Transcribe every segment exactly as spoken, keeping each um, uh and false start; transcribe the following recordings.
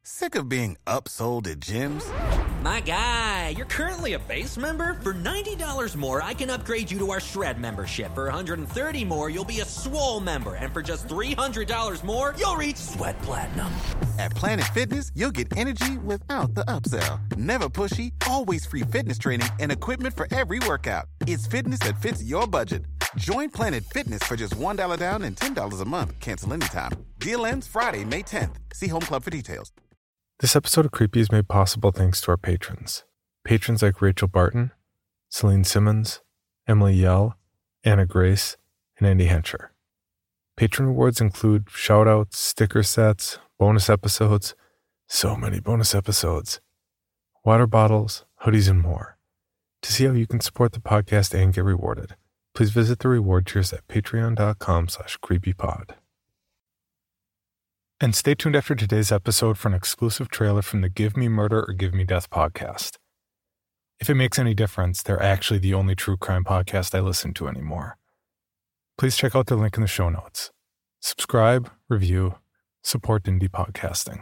Sick of being upsold at gyms? My guy, you're currently a base member? For ninety dollars more, I can upgrade you to our Shred membership. For one hundred thirty dollars more, you'll be a Swole member. And for just three hundred dollars more, you'll reach Sweat Platinum. At Planet Fitness, you'll get energy without the upsell. Never pushy, always free fitness training and equipment for every workout. It's fitness that fits your budget. Join Planet Fitness for just one dollar down and ten dollars a month. Cancel anytime. Deal ends Friday, May tenth. See Home Club for details. This episode of Creepy is made possible thanks to our patrons. Patrons like Rachel Barton, Celine Simmons, Emily Yell, Anna Grace, and Andy Hencher. Patron rewards include shoutouts, sticker sets, bonus episodes, so many bonus episodes, water bottles, hoodies, and more. To see how you can support the podcast and get rewarded, please visit the reward tiers at patreon.com slash creepypod. And stay tuned after today's episode for an exclusive trailer from the Give Me Murder or Give Me Death podcast. If it makes any difference, they're actually the only true crime podcast I listen to anymore. Please check out the link in the show notes. Subscribe, review, support indie podcasting.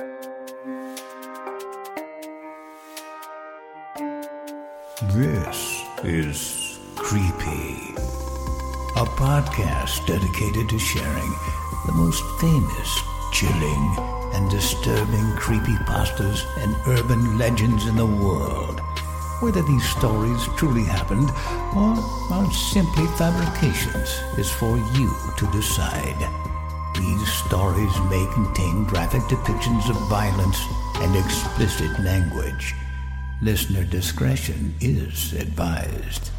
This is Creepy, a podcast dedicated to sharing the most famous, chilling, and disturbing creepypastas and urban legends in the world. Whether these stories truly happened or are simply fabrications is for you to decide. These stories may contain graphic depictions of violence and explicit language. Listener discretion is advised.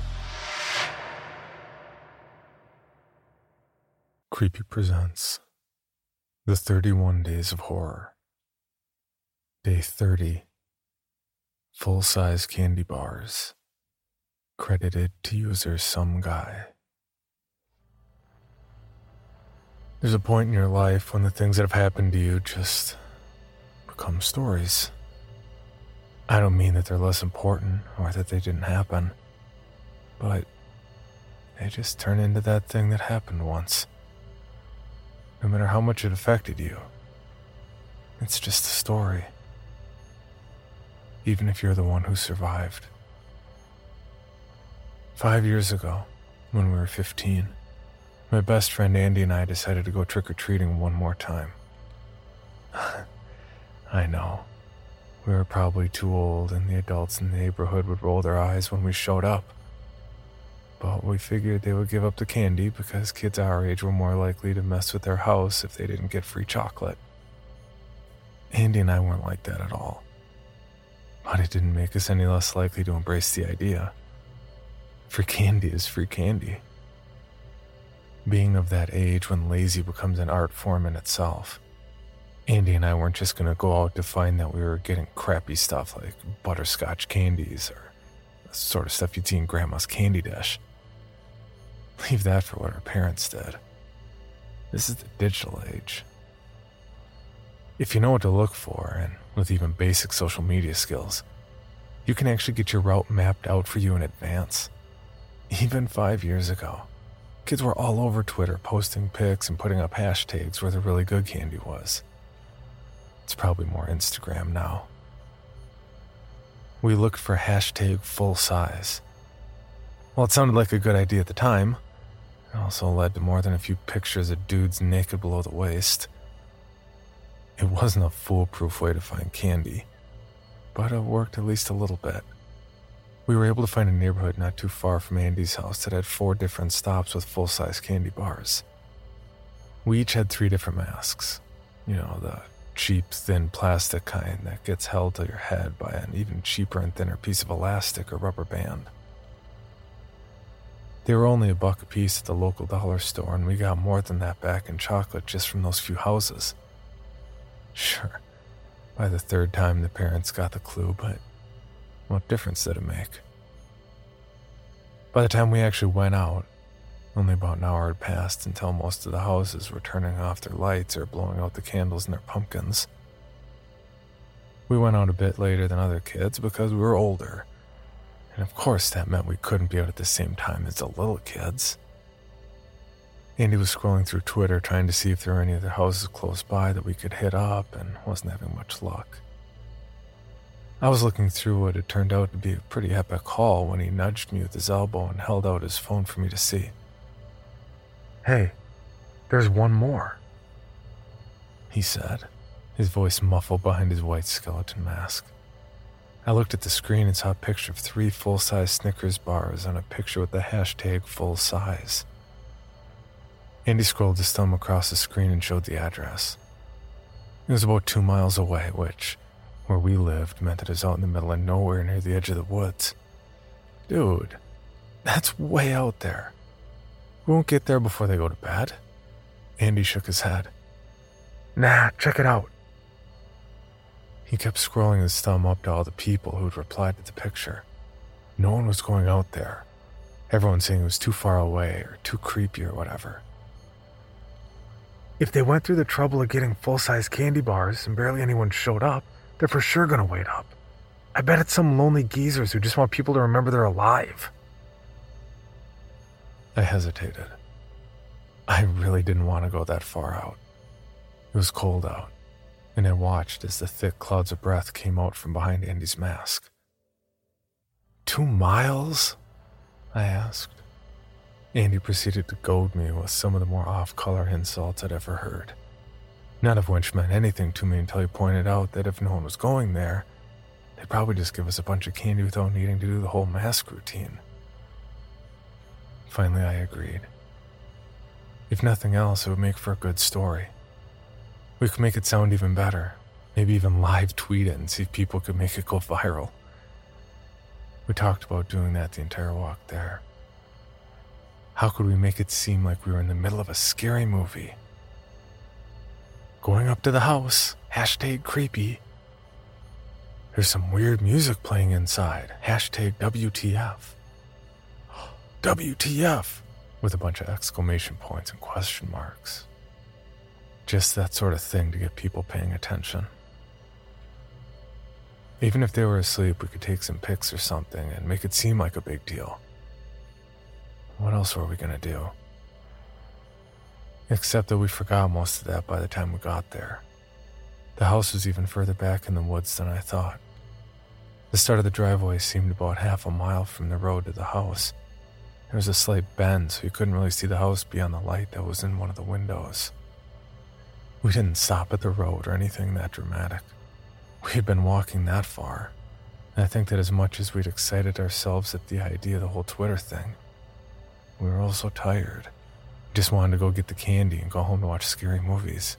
Creepy presents The thirty-one Days of Horror. Day thirty. Full-size candy bars. Credited to user Some Guy. There's a point in your life when the things that have happened to you just become stories. I don't mean that they're less important or that they didn't happen, but they just turn into that thing that happened once. No matter how much it affected you, it's just a story. Even if you're the one who survived. Five years ago, when we were fifteen, my best friend Andy and I decided to go trick-or-treating one more time. I know, we were probably too old and the adults in the neighborhood would roll their eyes when we showed up. But we figured they would give up the candy because kids our age were more likely to mess with their house if they didn't get free chocolate. Andy and I weren't like that at all. But it didn't make us any less likely to embrace the idea. Free candy is free candy. Being of that age when lazy becomes an art form in itself, Andy and I weren't just going to go out to find that we were getting crappy stuff like butterscotch candies or the sort of stuff you'd see in Grandma's candy dish. Leave that for what our parents did. This is the digital age. If you know what to look for, and with even basic social media skills, you can actually get your route mapped out for you in advance. Even five years ago, kids were all over Twitter posting pics and putting up hashtags where the really good candy was. It's probably more Instagram now. We looked for hashtag full size. While it sounded like a good idea at the time, it also led to more than a few pictures of dudes naked below the waist. It wasn't a foolproof way to find candy, but it worked at least a little bit. We were able to find a neighborhood not too far from Andy's house that had four different stops with full-size candy bars. We each had three different masks. You know, the cheap, thin plastic kind that gets held to your head by an even cheaper and thinner piece of elastic or rubber band. They were only a buck a piece at the local dollar store, and we got more than that back in chocolate just from those few houses. Sure, by the third time the parents got the clue, but what difference did it make? By the time we actually went out, only about an hour had passed until most of the houses were turning off their lights or blowing out the candles in their pumpkins. We went out a bit later than other kids because we were older, and of course that meant we couldn't be out at the same time as the little kids. Andy was scrolling through Twitter trying to see if there were any other houses close by that we could hit up and wasn't having much luck. I was looking through what had turned out to be a pretty epic haul when he nudged me with his elbow and held out his phone for me to see. "Hey, there's one more," he said, his voice muffled behind his white skeleton mask. I looked at the screen and saw a picture of three full-size Snickers bars and a picture with the hashtag full size. Andy scrolled his thumb across the screen and showed the address. It was about two miles away, which, where we lived, meant that it was out in the middle of nowhere near the edge of the woods. Dude, that's way out there. We won't get there before they go to bed. Andy shook his head. "Nah, check it out." He kept scrolling his thumb up to all the people who'd replied to the picture. No one was going out there. Everyone saying it was too far away or too creepy or whatever. "If they went through the trouble of getting full-size candy bars and barely anyone showed up, they're for sure gonna wait up. I bet it's some lonely geezers who just want people to remember they're alive." I hesitated. I really didn't want to go that far out. It was cold out, and I watched as the thick clouds of breath came out from behind Andy's mask. "Two miles?" I asked. Andy proceeded to goad me with some of the more off-color insults I'd ever heard, none of which meant anything to me until he pointed out that if no one was going there, they'd probably just give us a bunch of candy without needing to do the whole mask routine. Finally, I agreed. If nothing else, it would make for a good story. We could make it sound even better, maybe even live tweet it and see if people could make it go viral. We talked about doing that the entire walk there. How could we make it seem like we were in the middle of a scary movie? "Going up to the house, hashtag creepy. There's some weird music playing inside, hashtag W T F. W T F, with a bunch of exclamation points and question marks. Just that sort of thing to get people paying attention. Even if they were asleep, we could take some pics or something and make it seem like a big deal. What else were we going to do? Except that we forgot most of that by the time we got there. The house was even further back in the woods than I thought. The start of the driveway seemed about half a mile from the road to the house. There was a slight bend, so you couldn't really see the house beyond the light that was in one of the windows. We didn't stop at the road or anything that dramatic. We had been walking that far, and I think that as much as we'd excited ourselves at the idea of the whole Twitter thing, we were all so tired. We just wanted to go get the candy and go home to watch scary movies.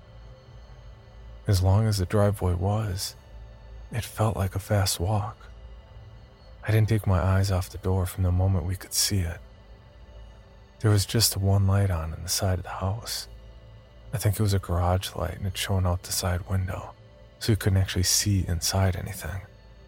As long as the driveway was, it felt like a fast walk. I didn't take my eyes off the door from the moment we could see it. There was just the one light on in the side of the house. I think it was a garage light and it shone out the side window, so you couldn't actually see inside anything.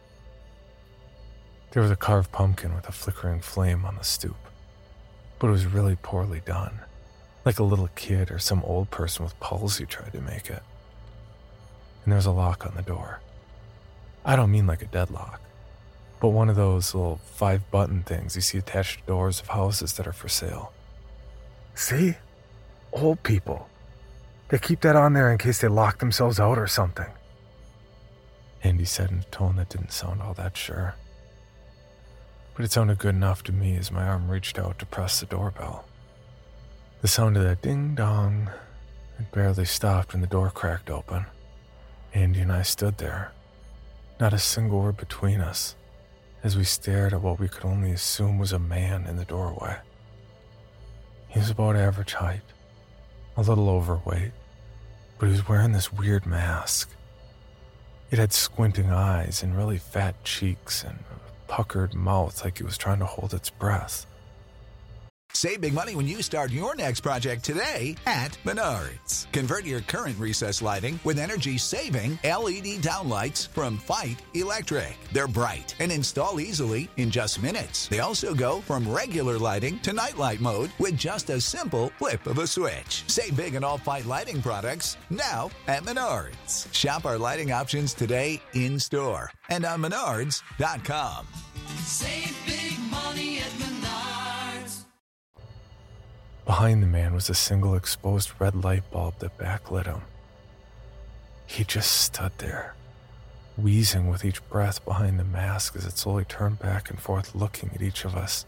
There was a carved pumpkin with a flickering flame on the stoop, but it was really poorly done, like a little kid or some old person with palsy tried to make it. And there was a lock on the door. I don't mean like a deadlock, but one of those little five-button things you see attached to doors of houses that are for sale. See? Old people. They keep that on there in case they lock themselves out or something. Andy said in a tone that didn't sound all that sure. But it sounded good enough to me as my arm reached out to press the doorbell. The sound of that ding-dong had barely stopped when the door cracked open. Andy and I stood there, not a single word between us, as we stared at what we could only assume was a man in the doorway. He was about average height, a little overweight, but he was wearing this weird mask. It had squinting eyes and really fat cheeks and a puckered mouth like he was trying to hold its breath. Save big money when you start your next project today at Menards. Convert your current recessed lighting with energy-saving L E D downlights from Fight Electric. They're bright and install easily in just minutes. They also go from regular lighting to nightlight mode with just a simple flip of a switch. Save big on all Fight lighting products now at Menards. Shop our lighting options today in-store and on menards dot com. Save big money at Menards. Behind the man was a single exposed red light bulb that backlit him. He just stood there, wheezing with each breath behind the mask as it slowly turned back and forth looking at each of us.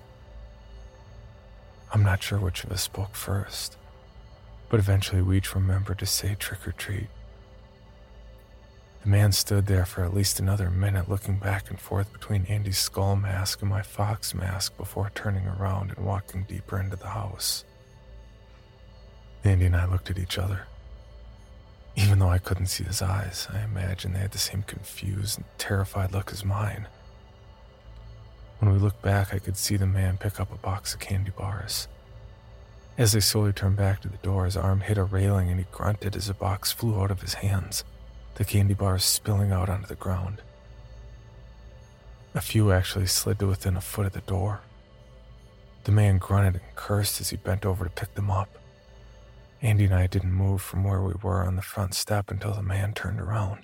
I'm not sure which of us spoke first, but eventually we each remembered to say trick or treat. The man stood there for at least another minute looking back and forth between Andy's skull mask and my fox mask before turning around and walking deeper into the house. Andy and I looked at each other. Even though I couldn't see his eyes, I imagined they had the same confused and terrified look as mine. When we looked back, I could see the man pick up a box of candy bars. As they slowly turned back to the door, his arm hit a railing and he grunted as the box flew out of his hands, the candy bars spilling out onto the ground. A few actually slid to within a foot of the door. The man grunted and cursed as he bent over to pick them up. Andy and I didn't move from where we were on the front step until the man turned around.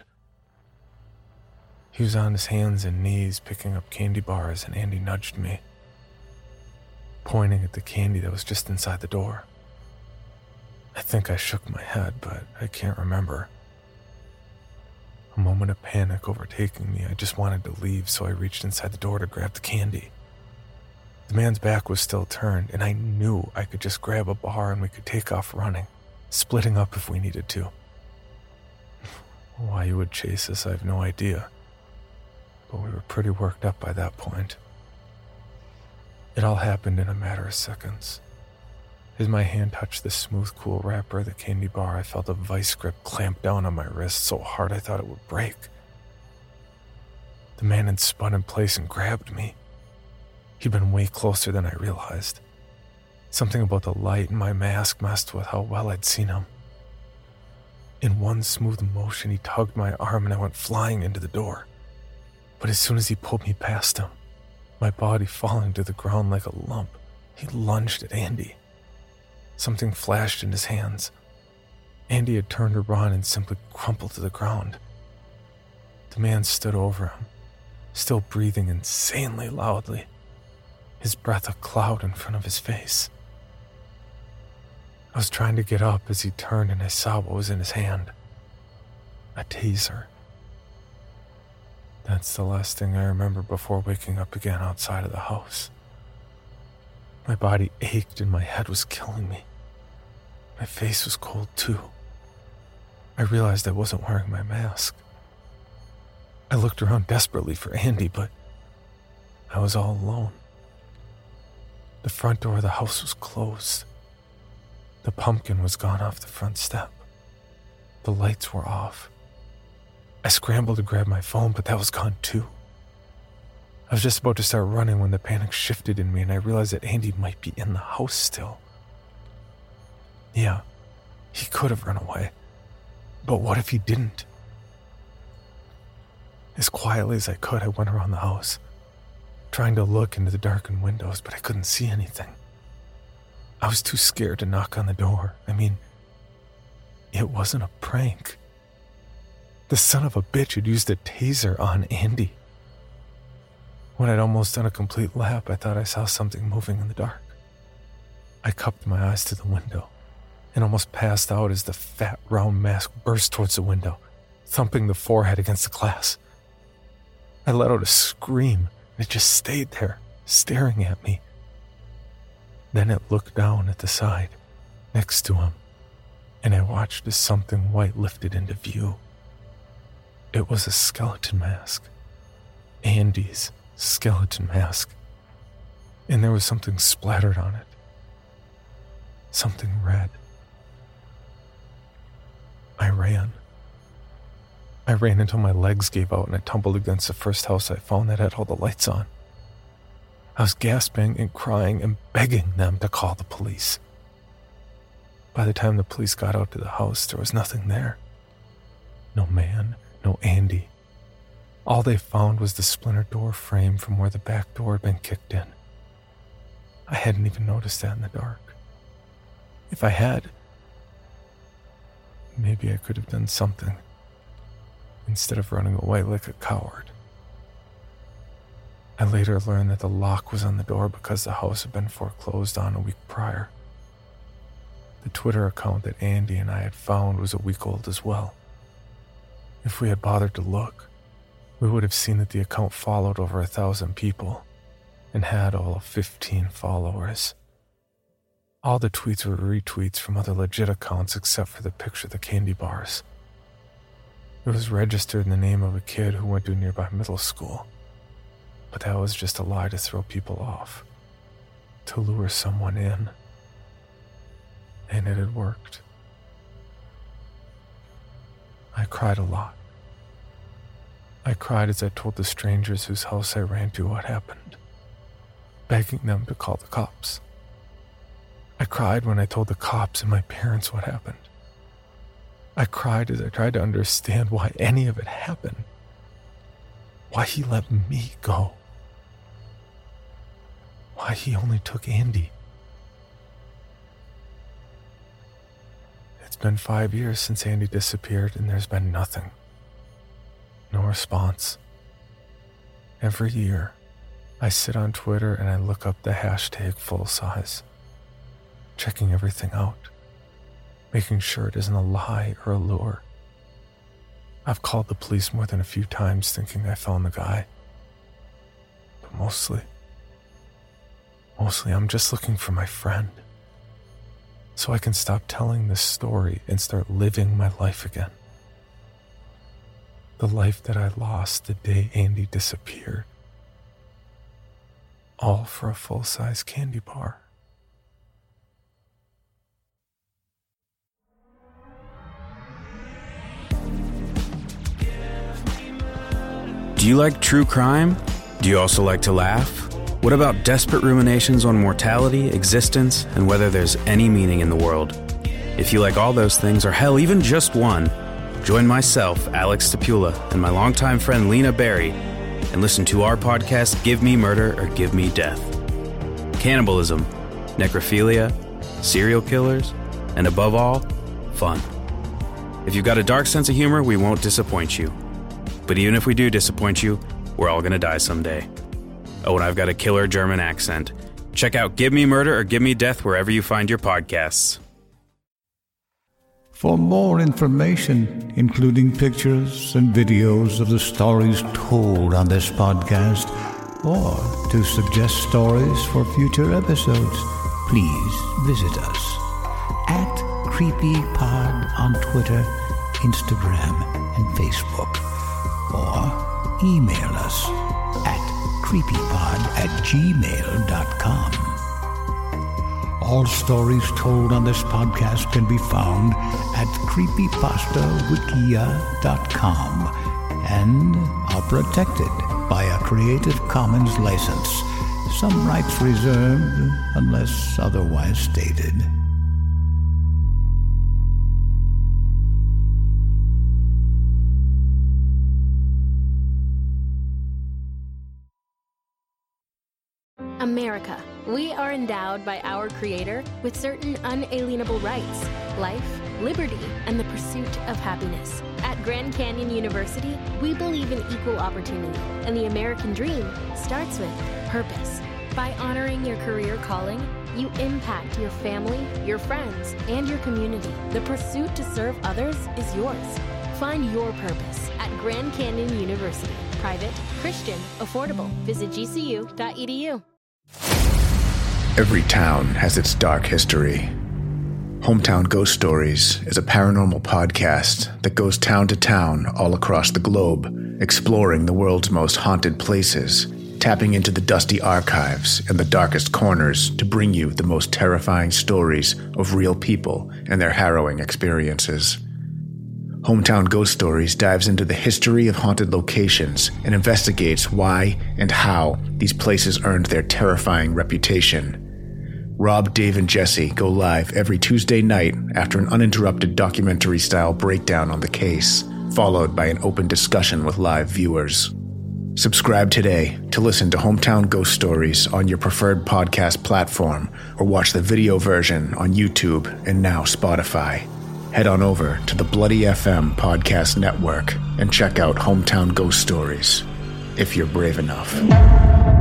He was on his hands and knees picking up candy bars, and Andy nudged me, pointing at the candy that was just inside the door. I think I shook my head, but I can't remember. A moment of panic overtaking me, I just wanted to leave, so I reached inside the door to grab the candy. The man's back was still turned, and I knew I could just grab a bar and we could take off running, splitting up if we needed to. Why he would chase us, I have no idea, but we were pretty worked up by that point. It all happened in a matter of seconds. As my hand touched the smooth, cool wrapper of the candy bar, I felt a vice grip clamp down on my wrist so hard I thought it would break. The man had spun in place and grabbed me. He'd been way closer than I realized. Something about the light in my mask messed with how well I'd seen him. In one smooth motion, he tugged my arm and I went flying into the door. But as soon as he pulled me past him, my body falling to the ground like a lump, he lunged at Andy. Something flashed in his hands. Andy had turned to run and simply crumpled to the ground. The man stood over him, still breathing insanely loudly, his breath a cloud in front of his face. I was trying to get up as he turned and I saw what was in his hand. A taser. That's the last thing I remember before waking up again outside of the house. My body ached and my head was killing me. My face was cold too. I realized I wasn't wearing my mask. I looked around desperately for Andy, but I was all alone. The front door of the house was closed. The pumpkin was gone off the front step. The lights were off. I scrambled to grab my phone, but that was gone too. I was just about to start running when the panic shifted in me and I realized that Andy might be in the house still. Yeah, he could have run away. But what if he didn't? As quietly as I could, I went around the house, trying to look into the darkened windows, but I couldn't see anything. I was too scared to knock on the door. I mean, it wasn't a prank. The son of a bitch had used a taser on Andy. When I'd almost done a complete lap, I thought I saw something moving in the dark. I cupped my eyes to the window and almost passed out as the fat, round mask burst towards the window, thumping the forehead against the glass. I let out a scream, and it just stayed there, staring at me. Then it looked down at the side, next to him, and I watched as something white lifted into view. It was a skeleton mask. Andy's skeleton mask. And there was something splattered on it. Something red. I ran. I ran until my legs gave out and I tumbled against the first house I found that had all the lights on. I was gasping and crying and begging them to call the police. By the time the police got out to the house, there was nothing there. No man, no Andy. All they found was the splintered door frame from where the back door had been kicked in. I hadn't even noticed that in the dark. If I had, maybe I could have done something instead of running away like a coward. I later learned that the lock was on the door because the house had been foreclosed on a week prior. The Twitter account that Andy and I had found was a week old as well. If we had bothered to look, we would have seen that the account followed over a thousand people and had all of fifteen followers. All the tweets were retweets from other legit accounts except for the picture of the candy bars. It was registered in the name of a kid who went to a nearby middle school, but that was just a lie to throw people off, to lure someone in. And it had worked. I cried a lot. I cried as I told the strangers whose house I ran to what happened, begging them to call the cops. I cried when I told the cops and my parents what happened. I cried as I tried to understand why any of it happened. Why he let me go. Why he only took Andy. It's been five years since Andy disappeared and there's been nothing. No response. Every year, I sit on Twitter and I look up the hashtag full size, checking everything out, making sure it isn't a lie or a lure. I've called the police more than a few times thinking I found the guy. But mostly, mostly I'm just looking for my friend, so I can stop telling this story and start living my life again. The life that I lost the day Andy disappeared. All for a full-size candy bar. Do you like true crime? Do you also like to laugh? What about desperate ruminations on mortality, existence, and whether there's any meaning in the world? If you like all those things, or hell, even just one, join myself, Alex Stapula, and my longtime friend Lena Berry, and listen to our podcast, Give Me Murder or Give Me Death. Cannibalism, necrophilia, serial killers, and above all, fun. If you've got a dark sense of humor, we won't disappoint you. But even if we do disappoint you, we're all gonna die someday. Oh, and I've got a killer German accent. Check out Give Me Murder or Give Me Death wherever you find your podcasts. For more information, including pictures and videos of the stories told on this podcast, or to suggest stories for future episodes, please visit us at CreepyPod on Twitter, Instagram, and Facebook, or email us at creepypod at gmail dot com. All stories told on this podcast can be found at creepypasta wikia dot com and are protected by a Creative Commons license. Some rights reserved unless otherwise stated. America. We are endowed by our Creator with certain unalienable rights: life, liberty, and the pursuit of happiness. At Grand Canyon University, we believe in equal opportunity, and the American dream starts with purpose. By honoring your career calling, you impact your family, your friends, and your community. The pursuit to serve others is yours. Find your purpose at Grand Canyon University. Private, Christian, affordable. Visit G C U dot E D U. Every town has its dark history. Hometown Ghost Stories is a paranormal podcast that goes town to town all across the globe, exploring the world's most haunted places, tapping into the dusty archives and the darkest corners to bring you the most terrifying stories of real people and their harrowing experiences. Hometown Ghost Stories dives into the history of haunted locations and investigates why and how these places earned their terrifying reputation. Rob, Dave, and Jesse go live every Tuesday night after an uninterrupted documentary-style breakdown on the case, followed by an open discussion with live viewers. Subscribe today to listen to Hometown Ghost Stories on your preferred podcast platform, or watch the video version on YouTube and now Spotify. Head on over to the Bloody F M Podcast Network and check out Hometown Ghost Stories, if you're brave enough.